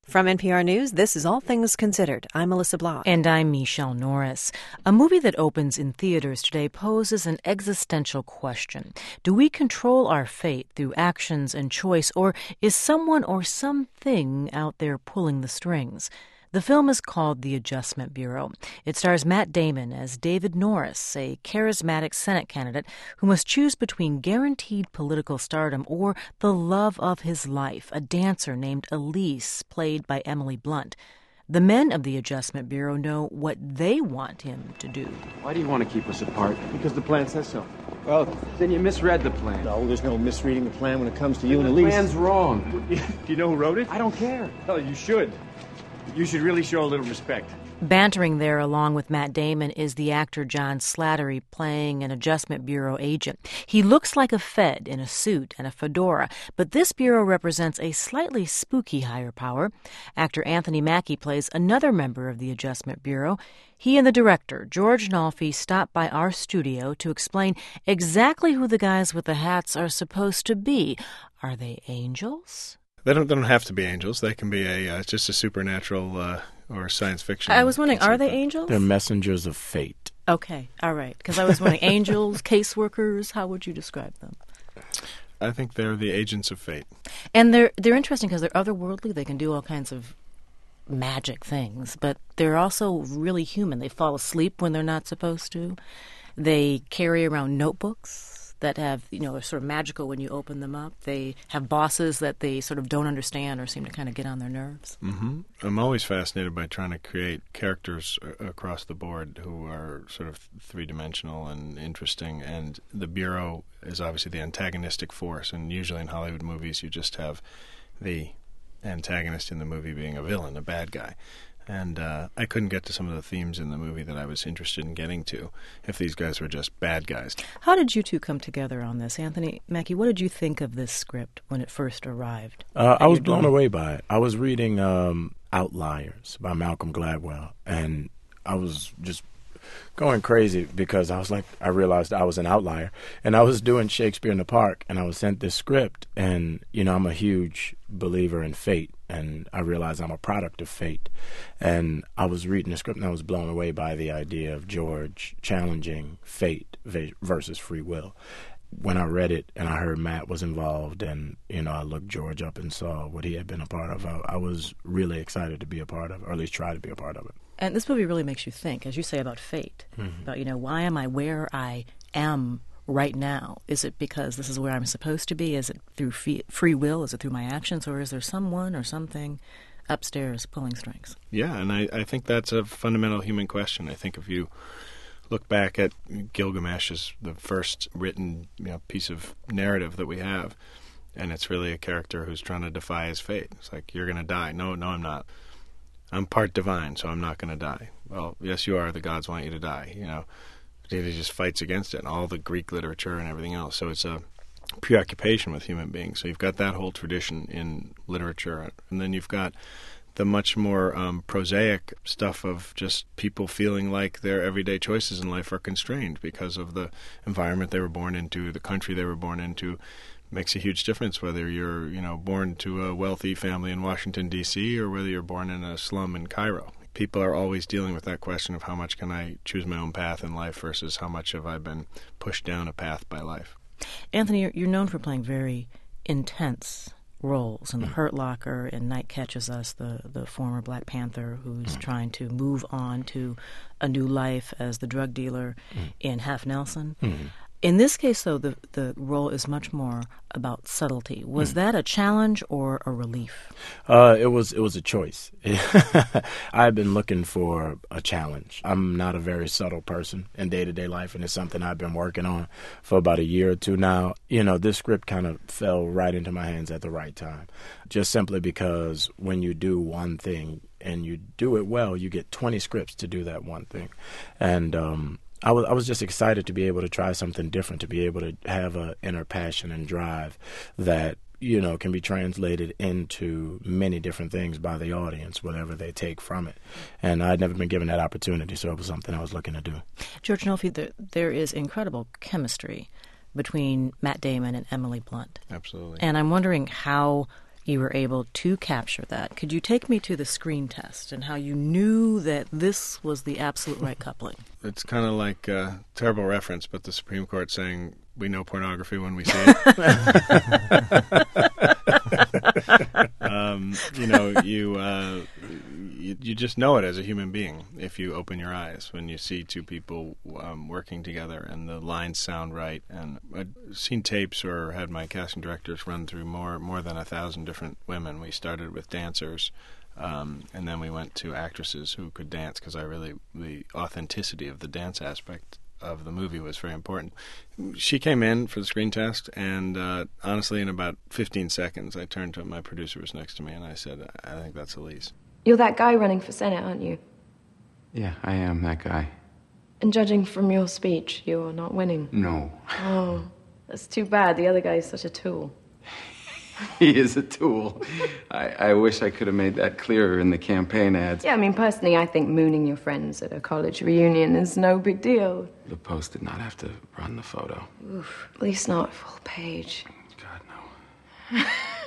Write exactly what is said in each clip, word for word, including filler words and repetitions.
From N P R News, this is All Things Considered. I'm Melissa Block. And I'm Michelle Norris. A movie that opens in theaters today poses an existential question. Do we control our fate through actions and choice, or is someone or something out there pulling the strings? The film is called The Adjustment Bureau. It stars Matt Damon as David Norris, a charismatic Senate candidate who must choose between guaranteed political stardom or the love of his life, a dancer named Elise, played by Emily Blunt. The men of the Adjustment Bureau know what they want him to do. Why do you want to keep us apart? Because the plan says so. Well, then you misread the plan. No, there's no misreading the plan when it comes to you and The Elise. plan's wrong. Do you know who wrote it? I don't care. Well, you should. You should really show a little respect. Bantering there along with Matt Damon is the actor John Slattery playing an Adjustment Bureau agent. He looks like a Fed in a suit and a fedora, but this bureau represents a slightly spooky higher power. Actor Anthony Mackie plays another member of the Adjustment Bureau. He and the director, George Nolfi, stopped by our studio to explain exactly who the guys with the hats are supposed to be. Are they angels? They don't. They don't have to be angels. They can be a uh, just a supernatural uh, or science fiction. I was wondering, are they angels? They're messengers of fate. Okay, all right. Because I was wondering, angels, caseworkers, how would you describe them? I think they're the agents of fate. And they're they're interesting because they're otherworldly. They can do all kinds of magic things, but they're also really human. They fall asleep when they're not supposed to. They carry around notebooks that have, you know, are sort of magical when you open them up. They have bosses that they sort of don't understand or seem to kind of get on their nerves. Mm-hmm. I'm always fascinated by trying to create characters a- across the board who are sort of three-dimensional and interesting, and the Bureau is obviously the antagonistic force, and usually in Hollywood movies you just have the antagonist in the movie being a villain, a bad guy. And uh, I couldn't get to some of the themes in the movie that I was interested in getting to if these guys were just bad guys. How did you two come together on this? Anthony Mackie, what did you think of this script when it first arrived? Uh, I was blown away by it. I was reading um, Outliers by Malcolm Gladwell, and I was just going crazy because I was like, I realized I was an outlier. And I was doing Shakespeare in the Park, and I was sent this script, and, you know, I'm a huge believer in fate, and I realized I'm a product of fate. And I was reading the script, and I was blown away by the idea of George challenging fate versus free will. When I read it and I heard Matt was involved, and, you know, I looked George up and saw what he had been a part of, I, I was really excited to be a part of it, or at least try to be a part of it. And this movie really makes you think, as you say, about fate. Mm-hmm. About, you know, why am I where I am right now? Is it because this is where I'm supposed to be? Is it through fee- free will? Is it through my actions? Or is there someone or something upstairs pulling strings? Yeah, and I, I think that's a fundamental human question. I think if you look back at Gilgamesh as the first written, you know, piece of narrative that we have, and it's really a character who's trying to defy his fate. It's like, you're going to die. No, no, I'm not. I'm part divine, so I'm not going to die. Well, yes, you are. The gods want you to die, you know. He just fights against it, and all the Greek literature and everything else. So it's a preoccupation with human beings. So you've got that whole tradition in literature, and then you've got the much more um, prosaic stuff of just people feeling like their everyday choices in life are constrained because of the environment they were born into, the country they were born into. Makes a huge difference whether you're, you know, born to a wealthy family in Washington, D C, or whether you're born in a slum in Cairo. People are always dealing with that question of how much can I choose my own path in life versus how much have I been pushed down a path by life. Anthony, you're, you're known for playing very intense roles in The Hurt Locker, and Night Catches Us, the, the former Black Panther who's mm. trying to move on to a new life as the drug dealer mm. in Half Nelson. Mm. In this case, though, the, the role is much more about subtlety. Was mm. that a challenge or a relief? Uh, it was it was a choice. I've been looking for a challenge. I'm not a very subtle person in day-to-day life, and it's something I've been working on for about a year or two now. You know, this script kind of fell right into my hands at the right time, just simply because when you do one thing and you do it well, you get twenty scripts to do that one thing. And um I was I was just excited to be able to try something different, to be able to have an inner passion and drive that, you know, can be translated into many different things by the audience, whatever they take from it. And I'd never been given that opportunity, so it was something I was looking to do. George Nolfi, there, there is incredible chemistry between Matt Damon and Emily Blunt. Absolutely. And I'm wondering how you were able to capture that. Could you take me to the screen test and how you knew that this was the absolute right coupling? It's kind of like a terrible reference, but the Supreme Court saying we know pornography when we see it. um, you know, you, uh, you you just know it as a human being if you open your eyes when you see two people um, working together and the lines sound right. And I'd seen tapes or had my casting directors run through more more than a thousand different women. We started with dancers. Um, and then we went to actresses who could dance because I really, the authenticity of the dance aspect of the movie was very important. She came in for the screen test, and uh, honestly, in about fifteen seconds, I turned to my producer who was next to me, and I said, I think that's Elise. You're that guy running for Senate, aren't you? Yeah, I am that guy. And judging from your speech, you're not winning. No. Oh, that's too bad. The other guy's such a tool. He is a tool. I, I wish I could have made that clearer in the campaign ads. Yeah, I mean, personally, I think mooning your friends at a college reunion is no big deal. The Post did not have to run the photo. Oof, at least not full page. God, no.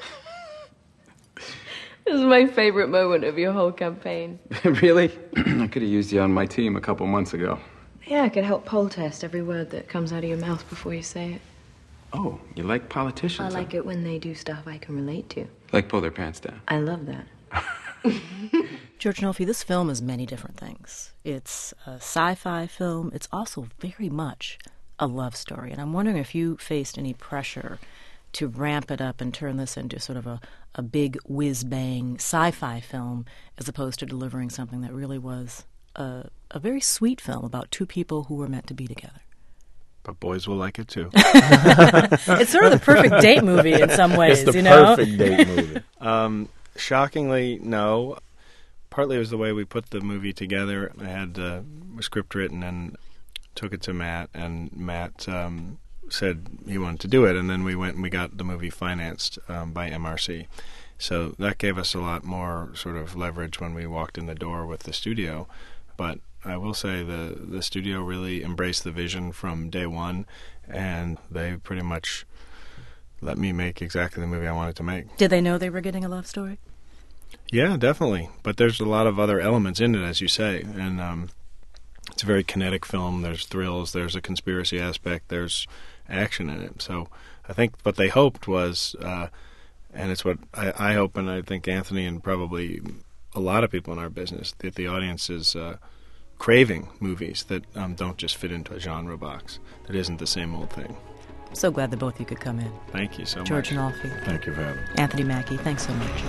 This is my favorite moment of your whole campaign. Really? I could have used you on my team a couple months ago. Yeah, I could help poll test every word that comes out of your mouth before you say it. Oh, you like politicians? I like it when they do stuff I can relate to. Like pull their pants down. I love that. George Nolfi, this film is many different things. It's a sci-fi film. It's also very much a love story. And I'm wondering if you faced any pressure to ramp it up and turn this into sort of a, a big whiz-bang sci-fi film as opposed to delivering something that really was a, a very sweet film about two people who were meant to be together. But boys will like it too. It's sort of the perfect date movie in some ways, It's the you know? perfect date movie. Um, shockingly, no. Partly it was the way we put the movie together. I had uh, a script written and took it to Matt, and Matt um, said he wanted to do it, and then we went and we got the movie financed um, by M R C. So that gave us a lot more sort of leverage when we walked in the door with the studio. But I will say the the studio really embraced the vision from day one, and they pretty much let me make exactly the movie I wanted to make. Did they know they were getting a love story? Yeah, definitely. But there's a lot of other elements in it, as you say, and um, it's a very kinetic film. There's thrills, there's a conspiracy aspect, there's action in it. So I think what they hoped was, uh, and it's what I, I hope, and I think Anthony and probably a lot of people in our business, that the audience is uh, craving movies that um, don't just fit into a genre box, that isn't the same old thing. I'm so glad that both of you could come in. Thank you so George much. Nolfi. Thank you for having me. Anthony Mackie, thanks so much.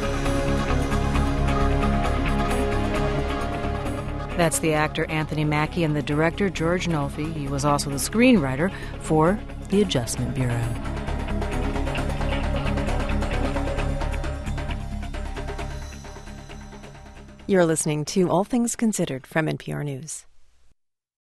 That's the actor Anthony Mackie and the director George Nolfi. He was also the screenwriter for The Adjustment Bureau. You're listening to All Things Considered from N P R News.